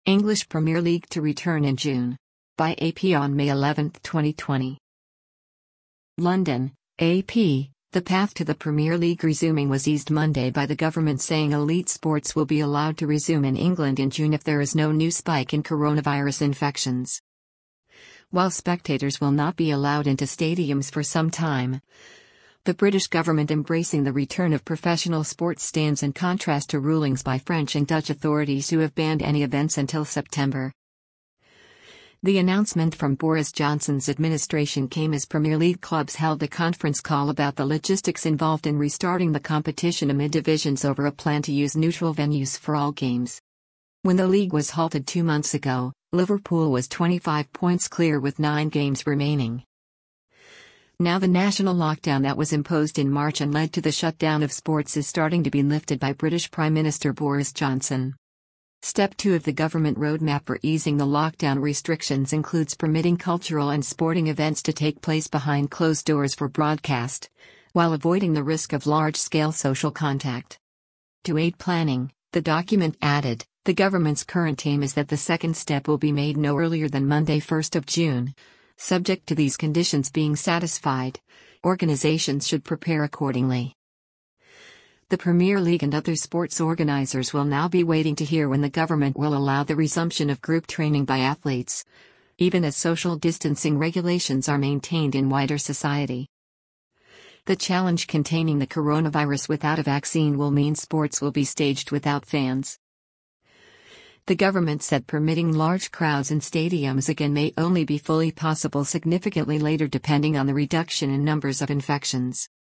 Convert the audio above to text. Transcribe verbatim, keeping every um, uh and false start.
English Premier League to return in June. By A P on May eleventh, twenty twenty. London, A P. The path to the Premier League resuming was eased Monday by the government saying elite sports will be allowed to resume in England in June if there is no new spike in coronavirus infections. While spectators will not be allowed into stadiums for some time, the British government embracing the return of professional sports stands in contrast to rulings by French and Dutch authorities who have banned any events until September. The announcement from Boris Johnson's administration came as Premier League clubs held a conference call about the logistics involved in restarting the competition amid divisions over a plan to use neutral venues for all games. When the league was halted two months ago, Liverpool was twenty-five points clear with nine games remaining. Now the national lockdown that was imposed in March and led to the shutdown of sports is starting to be lifted by British Prime Minister Boris Johnson. Step two of the government roadmap for easing the lockdown restrictions includes permitting cultural and sporting events to take place behind closed doors for broadcast, while avoiding the risk of large-scale social contact. To aid planning, the document added, the government's current aim is that the second step will be made no earlier than Monday, first of June. Subject to these conditions being satisfied, organizations should prepare accordingly. The Premier League and other sports organizers will now be waiting to hear when the government will allow the resumption of group training by athletes, even as social distancing regulations are maintained in wider society. The challenge containing the coronavirus without a vaccine will mean sports will be staged without fans. The government said permitting large crowds in stadiums again may only be fully possible significantly later depending on the reduction in numbers of infections.